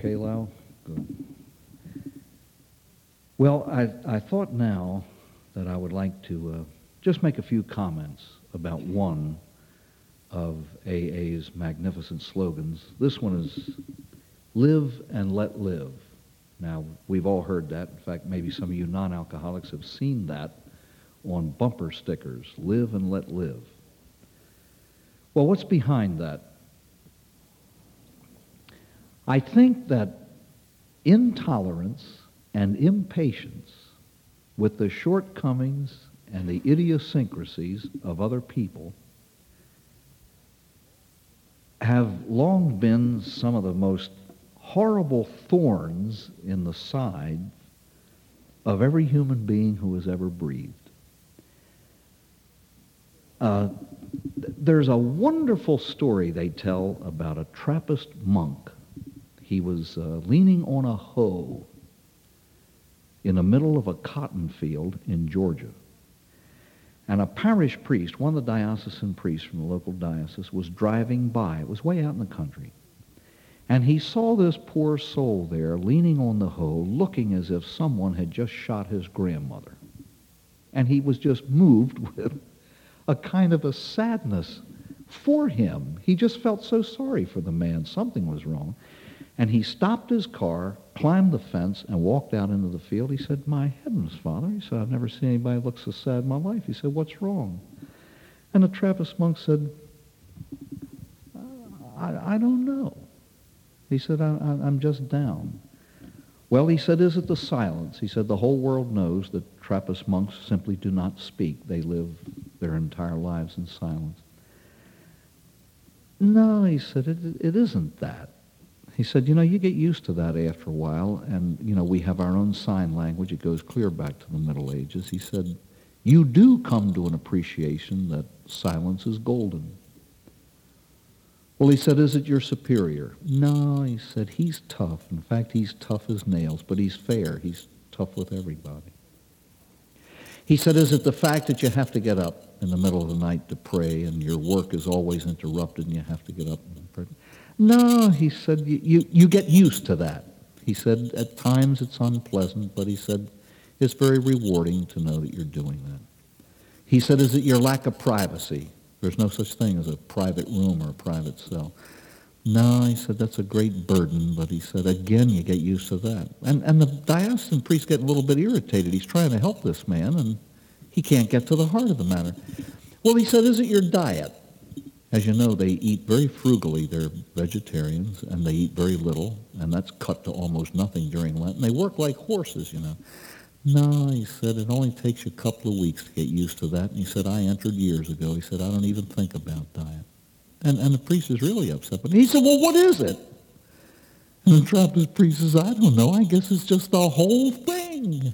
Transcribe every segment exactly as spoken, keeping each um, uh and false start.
okay, Lau? Good. Well, I, I thought now that I would like to uh, just make a few comments about one of A A's magnificent slogans. This one is live and let live. Now, we've all heard that. In fact, maybe some of you non-alcoholics have seen that on bumper stickers, live and let live. Well, what's behind that? I think that intolerance and impatience with the shortcomings and the idiosyncrasies of other people have long been some of the most horrible thorns in the side of every human being who has ever breathed. Uh, there's a wonderful story they tell about a Trappist monk. He was uh, leaning on a hoe in the middle of a cotton field in Georgia. And a parish priest, one of the diocesan priests from the local diocese, was driving by. It was way out in the country. And he saw this poor soul there leaning on the hoe, looking as if someone had just shot his grandmother. And he was just moved with a kind of a sadness for him. He just felt so sorry for the man. Something was wrong. And he stopped his car, climbed the fence, and walked out into the field. He said, "My heavens, Father," he said, "I've never seen anybody look so sad in my life." He said, "What's wrong?" And the Trappist monk said, I, I don't know. He said, I, I, I'm just down. Well, he said, is it the silence? He said, the whole world knows that Trappist monks simply do not speak. They live their entire lives in silence. No, he said, it, it isn't that. He said, you know, you get used to that after a while, and, you know, we have our own sign language. It goes clear back to the Middle Ages. He said, you do come to an appreciation that silence is golden. Well, he said, is it your superior? No, he said, he's tough. In fact, he's tough as nails, but he's fair. He's tough with everybody. He said, is it the fact that you have to get up in the middle of the night to pray and your work is always interrupted and you have to get up and pray? No, he said, you, you, you get used to that. He said, at times it's unpleasant, but he said, it's very rewarding to know that you're doing that. He said, is it your lack of privacy? There's no such thing as a private room or a private cell. No, he said, that's a great burden, but he said, again, you get used to that. And, and the diocesan priest get a little bit irritated. He's trying to help this man, and he can't get to the heart of the matter. Well, he said, is it your diet? As you know, they eat very frugally. They're vegetarians, and they eat very little, and that's cut to almost nothing during Lent. And they work like horses, you know. No, he said, it only takes you a couple of weeks to get used to that. And he said, I entered years ago. He said, I don't even think about diet. And, and the priest is really upset. But he said, well, what is it? And the Trappist priest says, I don't know. I guess it's just the whole thing.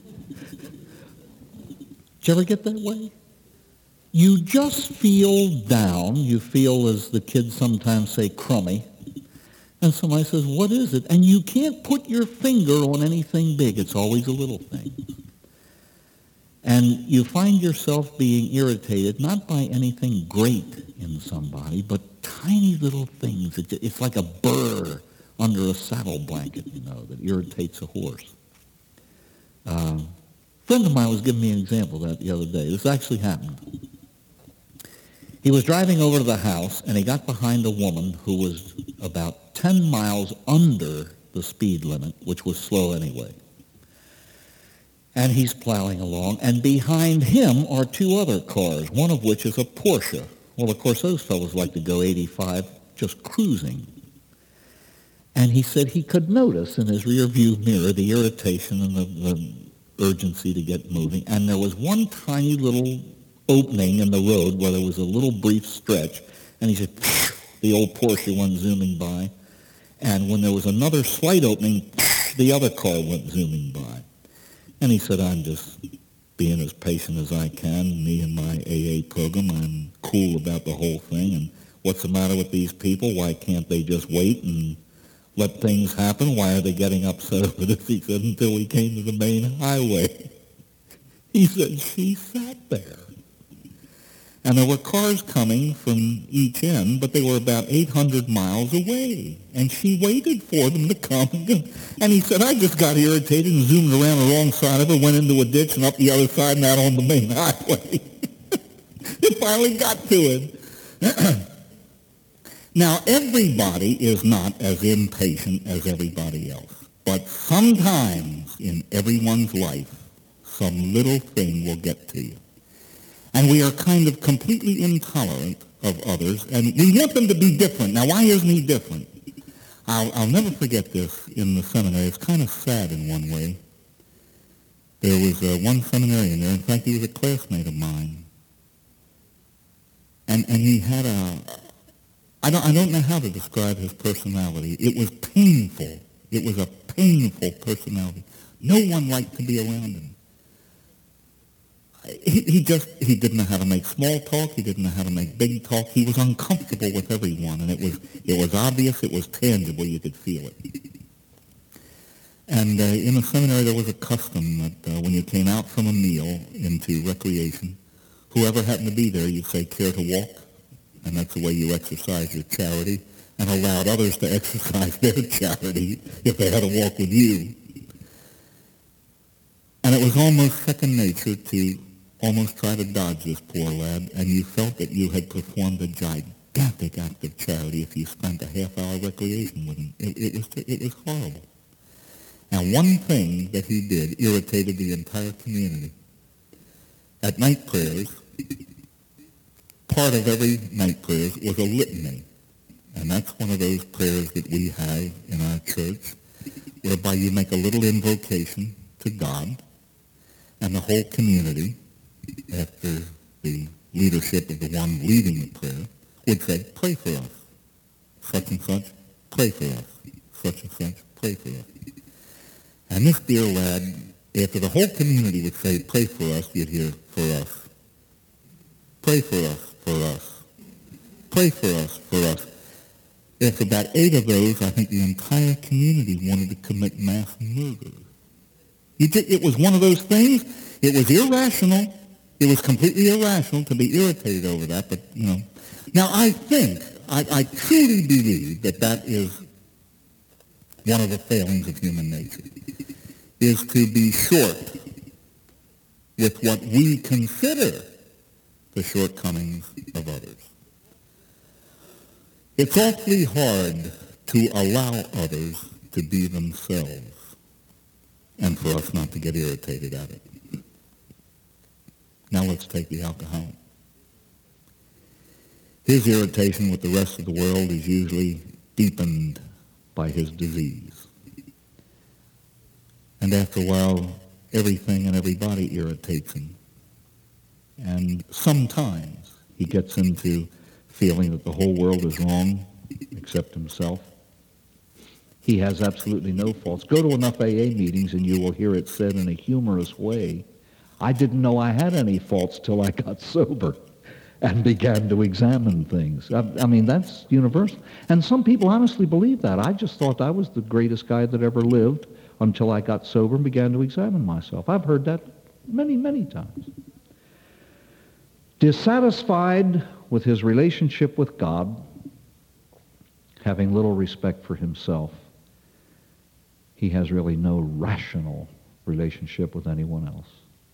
Did you ever get that way? You just feel down. You feel, as the kids sometimes say, crummy. And somebody says, what is it? And you can't put your finger on anything big. It's always a little thing. And you find yourself being irritated, not by anything great in somebody, but tiny little things. It's like a burr under a saddle blanket, you know, that irritates a horse. Uh, a friend of mine was giving me an example of that the other day. This actually happened. He was driving over to the house, and he got behind a woman who was about ten miles under the speed limit, which was slow anyway. And he's plowing along, and behind him are two other cars, one of which is a Porsche. Well, of course, those fellows like to go eighty-five just cruising. And he said he could notice in his rear-view mirror the irritation and the, the urgency to get moving, and there was one tiny little opening in the road where there was a little brief stretch, and he said, the old Porsche went zooming by, and when there was another slight opening, the other car went zooming by. And he said, I'm just being as patient as I can. Me and my A A program, I'm cool about the whole thing, and what's the matter with these people? Why can't they just wait and let things happen? Why are they getting upset over this? He said, until we came to the main highway. He said, she sat there. And there were cars coming from each end, but they were about eight hundred miles away. And she waited for them to come and go. And he said, I just got irritated and zoomed around the wrong side of it, went into a ditch and up the other side and out on the main highway. It finally got to it. Now, everybody is not as impatient as everybody else. But sometimes in everyone's life, some little thing will get to you. And we are kind of completely intolerant of others, and we want them to be different. Now, why isn't he different? I'll, I'll never forget this in the seminary. It's kind of sad in one way. There was uh, one seminarian there. In fact, he was a classmate of mine. And, and he had a, I don't, I don't know how to describe his personality. It was painful. It was a painful personality. No one liked to be around him. He, he just, he didn't know how to make small talk. He didn't know how to make big talk. He was uncomfortable with everyone, and it was, it was obvious. It was tangible. You could feel it. And uh, in the seminary, there was a custom that uh, when you came out from a meal into recreation, whoever happened to be there, you'd say, care to walk? And that's the way you exercise your charity and allowed others to exercise their charity if they had to walk with you. And it was almost second nature to almost try to dodge this poor lad, and you felt that you had performed a gigantic act of charity if you spent a half-hour recreation with him. It, it, was, it was horrible. Now, one thing that he did irritated the entire community. At night prayers, part of every night prayers was a litany. And that's one of those prayers that we have in our church, whereby you make a little invocation to God, and the whole community, after the leadership of the one leading the prayer, would say, pray for us. Such and such, pray for us. Such and such, pray for us. And this dear lad, after the whole community would say, pray for us, you'd hear, for us. Pray for us, for us. Pray for us, for us. After about eight of those, I think the entire community wanted to commit mass murder. You did, it was one of those things. It was irrational. It was completely irrational to be irritated over that, but, you know. Now, I think, I, I truly believe that that is one of the failings of human nature, is to be short with what we consider the shortcomings of others. It's awfully hard to allow others to be themselves and for us not to get irritated at it. Now let's take the alcoholic. His irritation with the rest of the world is usually deepened by his disease. And after a while, everything and everybody irritates him. And sometimes he gets into feeling that the whole world is wrong except himself. He has absolutely no faults. Go to enough A A meetings and you will hear it said in a humorous way, I didn't know I had any faults till I got sober and began to examine things. I, I mean, that's universal. And some people honestly believe that. I just thought I was the greatest guy that ever lived until I got sober and began to examine myself. I've heard that many, many times. Dissatisfied with his relationship with God, having little respect for himself, he has really no rational relationship with anyone else.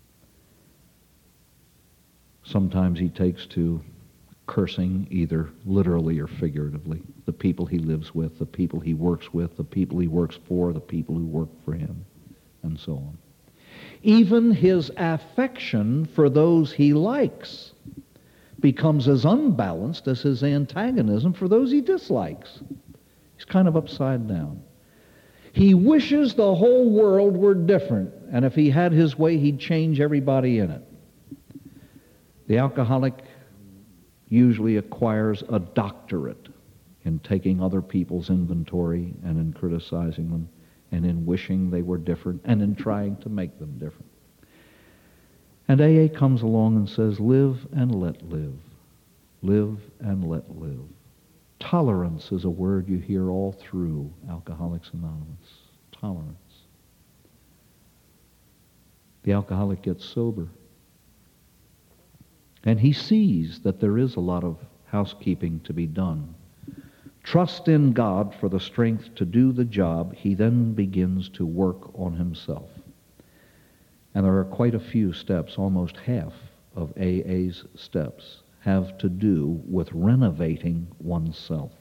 Sometimes he takes to cursing, either literally or figuratively, the people he lives with, the people he works with, the people he works for, the people who work for him, and so on. Even his affection for those he likes becomes as unbalanced as his antagonism for those he dislikes. He's kind of upside down. He wishes the whole world were different, and if he had his way, he'd change everybody in it. The alcoholic usually acquires a doctorate in taking other people's inventory and in criticizing them and in wishing they were different and in trying to make them different. And A A comes along and says, live and let live. Live and let live. Tolerance is a word you hear all through Alcoholics Anonymous. Tolerance. The alcoholic gets sober. And he sees that there is a lot of housekeeping to be done. Trust in God for the strength to do the job. He then begins to work on himself. And there are quite a few steps, almost half of A A's steps have to do with renovating oneself.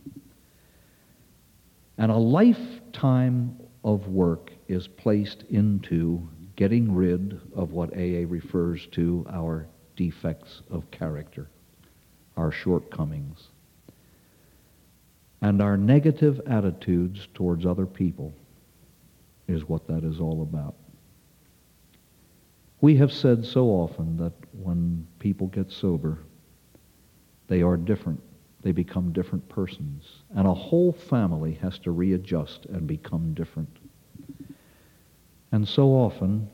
And a lifetime of work is placed into getting rid of what A A refers to our defects of character, our shortcomings, and our negative attitudes towards other people is what that is all about. We have said so often that when people get sober, they are different. They become different persons. And a whole family has to readjust and become different. And so often,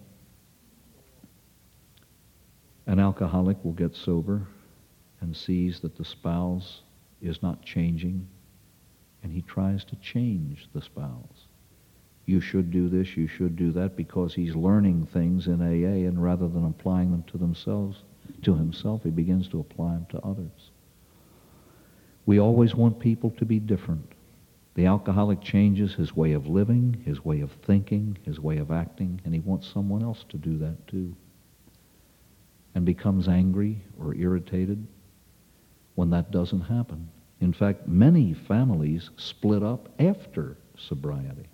an alcoholic will get sober and sees that the spouse is not changing, and he tries to change the spouse. You should do this, you should do that, because he's learning things in A A, and rather than applying them to themselves, to himself, he begins to apply them to others. We always want people to be different. The alcoholic changes his way of living, his way of thinking, his way of acting, and he wants someone else to do that too. And becomes angry or irritated when that doesn't happen. In fact, many families split up after sobriety.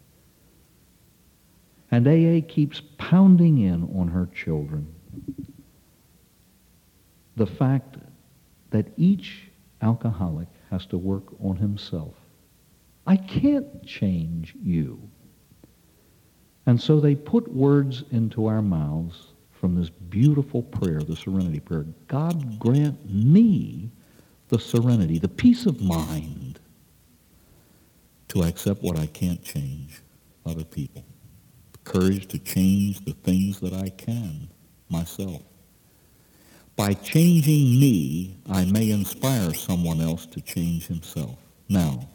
And A A keeps pounding in on her children the fact that each alcoholic has to work on himself. I can't change you. And so they put words into our mouths from this beautiful prayer, the serenity prayer. God grant me the serenity, the peace of mind to accept what I can't change, other people. The courage to change the things that I can, myself. By changing me, I may inspire someone else to change himself. Now,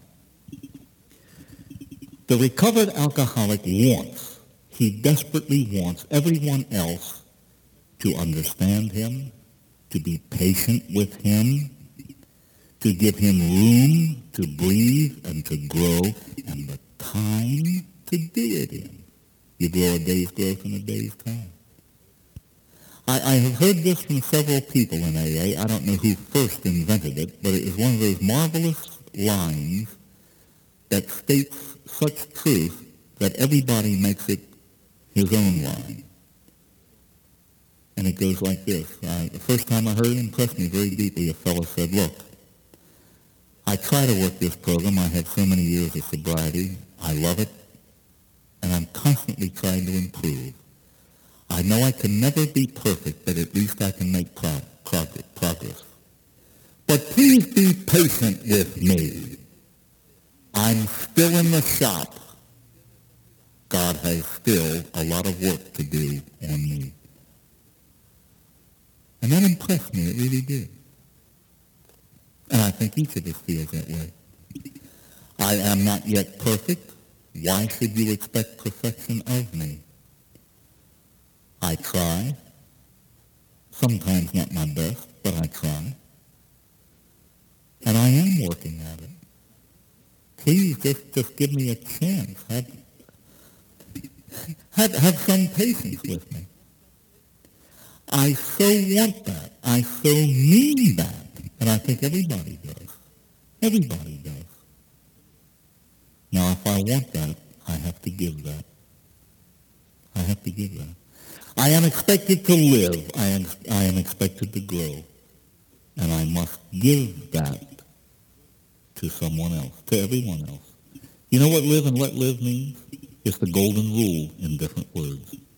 the recovered alcoholic wants, he desperately wants everyone else to understand him, to be patient with him, to give him room to breathe and to grow, and the time to do it in. You grow a day's growth in a day's time. I, I have heard this from several people in A A. I don't know who first invented it, but it is one of those marvelous lines that states such truth that everybody makes it his own line. And it goes like this. I, the first time I heard it impressed me very deeply. A fellow said, look, I try to work this program. I have so many years of sobriety. I love it. And I'm constantly trying to improve. I know I can never be perfect, but at least I can make pro- prog- progress. But please be patient with me. I'm still in the shop. God has still a lot of work to do on me. And that impressed me, it really did. And I think each of us feels that way. I am not yet perfect. Why should you expect perfection of me? I try. Sometimes not my best, but I try. And I am working at it. Please just, just give me a chance. Have, have, have some patience with me. I so want that. I so mean that. And I think everybody does. Everybody does. Now, if I want that, I have to give that. I have to give that. I am expected to live. I am, I am expected to grow. And I must give that to someone else, to everyone else. You know what live and let live means? It's the golden rule in different words.